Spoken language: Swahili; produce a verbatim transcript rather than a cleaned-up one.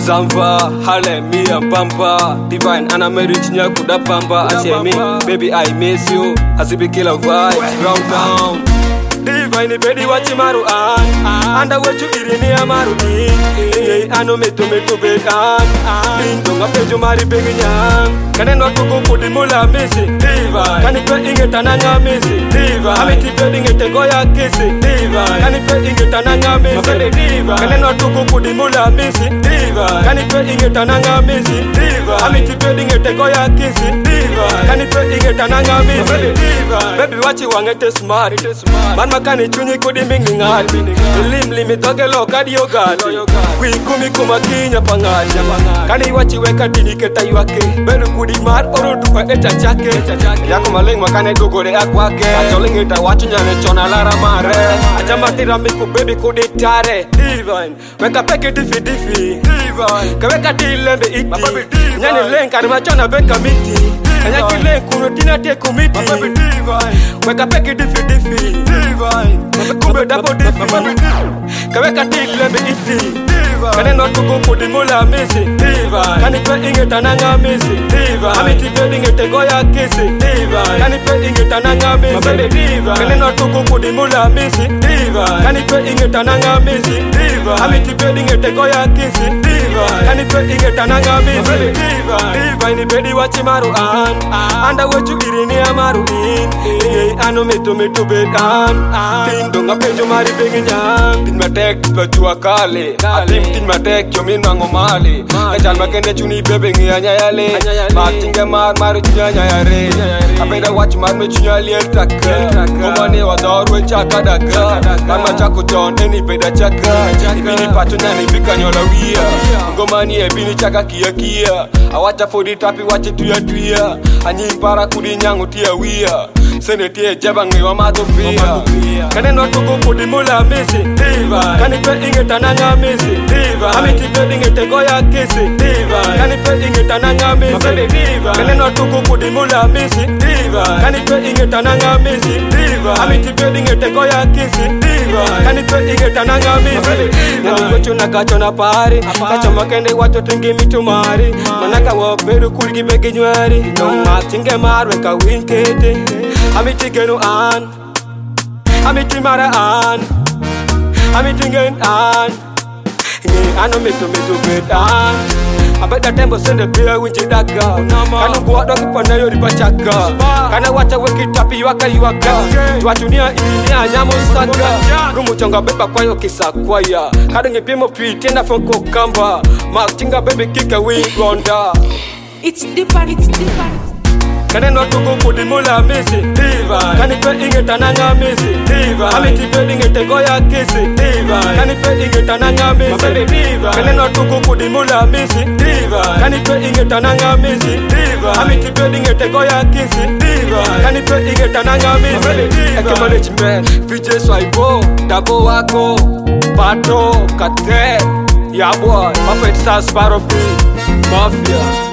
Zamva, Hale, me and Pampa, Divine, and I'm married to Kuda Pampa. I say me, baby, I miss you. As if we kill a vibe, round down. Divine, baby, what you maru an, and I want you eating near maru in. I know me to me to bed an, don't have to marry Beginyan. Can I not go put the mula missing? Divine, can you pay in it and I'm missing? Divine, I'm keeping it a goya kissing. Divine, can you pay in it and I'm missing? Divine, can I not go put the mula missing? Divine, can you pay in it and I'm missing? Divine, I'm keeping it a goya kissing. Divine, can you pay in it and I'm missing? Divine, baby, what you want to smart? It is smart. Makani chuni kudi mingi ngali Lim limi toge loka diyo gali Kui kumi kuma kinya pangali Kani wachi weka tini keta yuake Belu kudi mar oro tukwa echa chake Yako maling makane dugore akwake Acholing ita wachu nyane chona lara mare Ajamba tiramiku baby kudi tare Divine, weka peke difi difi Divine, kaweka dilembe iti Nyane leng karima chona beka miti Kanya kile kuno tina te kumiti Weka peke difi difi Divine, kumbe dabo difi Kaweka dilembe iti Kane no tuku kudi mula misi Divine, kani pe inge tananga misi Divine, amiti pe inge tego ya kisi Divine, kani pe inge tananga misi Divine, kane no tuku kudi mula misi Divine, kani pe inge tananga misi Divine, amiti pe inge tego ya kisi Divine, kani pe inge tananga misi Divine, Divine bedi wachi maru an Anda wechu irini amaru in Iye ano meto meto bedan Tin donga pejo mari benginyang Tin matek bajua kale Atim tin matek yomin wango mali Ejal makende chuni bebe ngiya nyayale Mak tinge mar maru chunya nyayare Apenda watch mar me chunya liel taka Komane wadorwe chaka daga Kama chako john eni peda chaka Ibini pacho nyani bika nyola wia Ngomani ebini chaka kia kia Awacha fodi tapi wache tuya tuya Anyi para kudi nyangu tia wia Sene tie jeba ngiwa mato pia Kane no tuku kudi mula misi Divine, kani pe inge tananga misi Divine, amiti pe inge tego ya kisi Divine, kani pe inge tananga misi Divine, kane no tuku kudi mula misi Divine, kani pe inge tananga misi Divine, amiti pe inge tego ya kisi Divine, kani pe inge tananga misi Nani gochu na kacho na pari Kacho makende wato tingi mitumari Manaka waperu kulgi begi nywari Nonga tinge marwe ka winkete Amiti genu an Amiti mara an Amiti ngen an Nge ano meto meto bedan Abada tembo sende pia winji daga Kanu buwa doki pana yori bachaka Kana wacha weki tapi yuaka yuaka Tuachunia ilinia nyamo saga Rumu chonga beba kwa yo kisa kwaya Kadu nge pimo pi tena fonko kamba Mak chinga bebe kika wingonda It's deeper, it's deeper Kane no tuku kudi mula misi Divine, kani pe inge tananga misi Divine, amiti pe inge tego ya kisi Divine, kani pe inge tananga misi Divine, kane no tuku kudi mula misi Divine, kani pe inge tananga misi Divine, amiti pe inge tego ya kisi Divine, kani pe inge tananga misi Eke management, V J Swaibo, Dabo wako, Pato, Kate Ya boy, Mafet Sas Paropi, Mafia